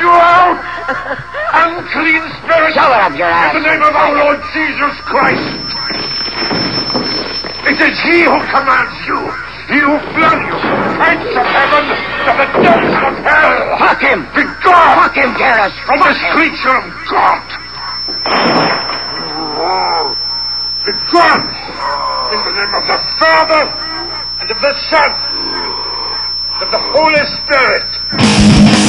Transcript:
you out! Unclean spirit! Shove it up your ass! In the name of our Lord Jesus Christ! It is he who commands you! He who flung you from the heights of heaven to the depths of hell! Fuck him! Be gone! Fuck him, Garrus! From this creature of God! Be gone! In the name of the Father, and of the Son, and of the Holy Spirit!